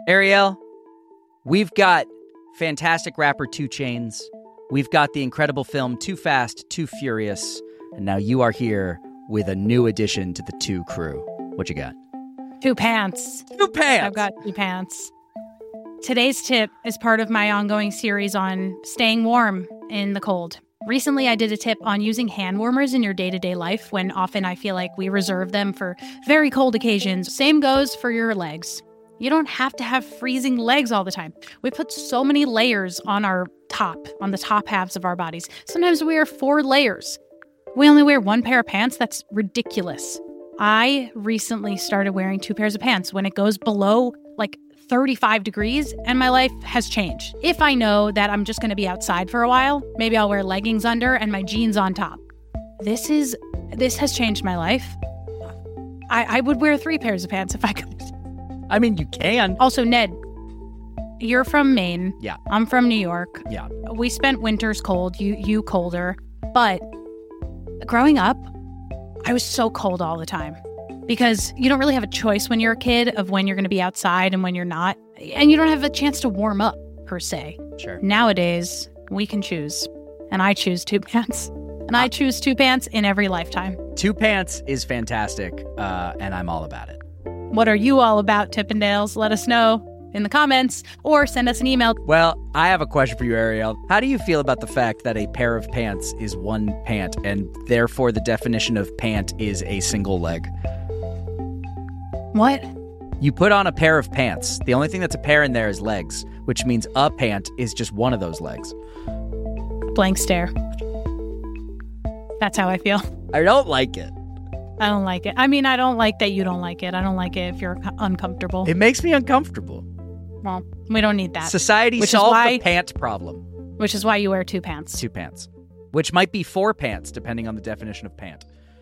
Ariel, we've got fantastic rapper 2 Chainz. We've got the incredible film Too Fast, Too Furious. And now you are here with a new addition to the 2 crew. What you got? 2 pants. 2 pants! I've got 2 pants. Today's tip is part of my ongoing series on staying warm in the cold. Recently, I did a tip on using hand warmers in your day-to-day life when often I feel like we reserve them for very cold occasions. Same goes for your legs. You don't have to have freezing legs all the time. We put so many layers on the top halves of our bodies. Sometimes we wear 4 layers. We only wear 1 pair of pants? That's ridiculous. I recently started wearing 2 pairs of pants when it goes below 35 degrees, and my life has changed. If I know that I'm just going to be outside for a while, maybe I'll wear leggings under and my jeans on top. This has changed my life. I would wear 3 pairs of pants if I could. I mean, you can. Also, Ned, you're from Maine. Yeah. I'm from New York. Yeah. We spent winters cold, you colder. But growing up, I was so cold all the time because you don't really have a choice when you're a kid of when you're going to be outside and when you're not. And you don't have a chance to warm up, per se. Sure. Nowadays, we can choose. And I choose 2 pants. And I choose 2 pants in every lifetime. 2 pants is fantastic, and I'm all about it. What are you all about, Tippendales? Let us know in the comments or send us an email. Well, I have a question for you, Ariel. How do you feel about the fact that a pair of pants is 1 pant, and therefore the definition of pant is a single leg? What? You put on a pair of pants. The only thing that's a pair in there is legs, which means a pant is just one of those legs. Blank stare. That's how I feel. I don't like it. I don't like it. I mean, I don't like that you don't like it. I don't like it if you're uncomfortable. It makes me uncomfortable. Well, we don't need that. Society solved the pant problem. Which is why you wear 2 pants. 2 pants. Which might be 4 pants, depending on the definition of pant.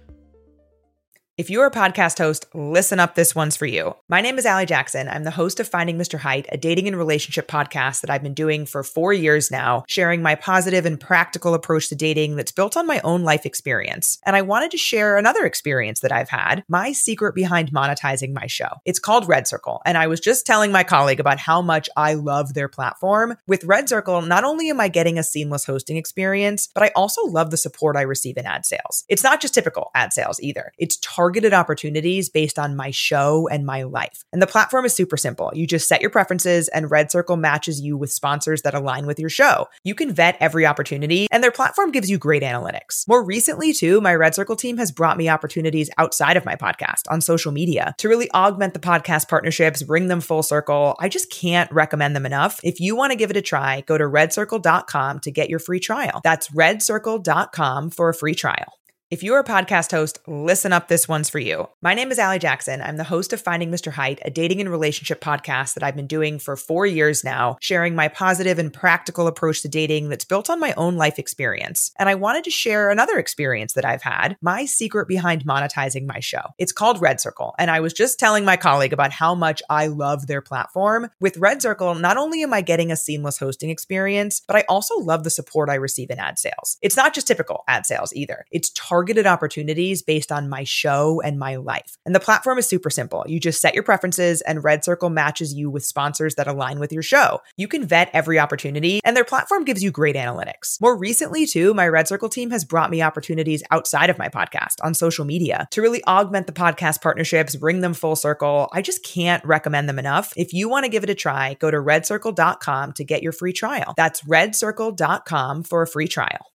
If you're a podcast host, listen up, this one's for you. My name is Allie Jackson. I'm the host of Finding Mr. Height, a dating and relationship podcast that I've been doing for 4 years now, sharing my positive and practical approach to dating that's built on my own life experience. And I wanted to share another experience that I've had, my secret behind monetizing my show. It's called Red Circle, and I was just telling my colleague about how much I love their platform. With Red Circle, not only am I getting a seamless hosting experience, but I also love the support I receive in ad sales. It's not just typical ad sales either. It's targeted opportunities based on my show and my life. And the platform is super simple. You just set your preferences and Red Circle matches you with sponsors that align with your show. You can vet every opportunity and their platform gives you great analytics. More recently too, my Red Circle team has brought me opportunities outside of my podcast on social media to really augment the podcast partnerships, bring them full circle. I just can't recommend them enough. If you want to give it a try, go to redcircle.com to get your free trial. That's redcircle.com for a free trial. If you're a podcast host, listen up, this one's for you. My name is Allie Jackson. I'm the host of Finding Mr. Height, a dating and relationship podcast that I've been doing for 4 years now, sharing my positive and practical approach to dating that's built on my own life experience. And I wanted to share another experience that I've had, my secret behind monetizing my show. It's called Red Circle, and I was just telling my colleague about how much I love their platform. With Red Circle, not only am I getting a seamless hosting experience, but I also love the support I receive in ad sales. It's not just typical ad sales either. It's targeted opportunities based on my show and my life. And the platform is super simple. You just set your preferences and Red Circle matches you with sponsors that align with your show. You can vet every opportunity and their platform gives you great analytics. More recently too, my Red Circle team has brought me opportunities outside of my podcast on social media to really augment the podcast partnerships, bring them full circle. I just can't recommend them enough. If you want to give it a try, go to redcircle.com to get your free trial. That's redcircle.com for a free trial.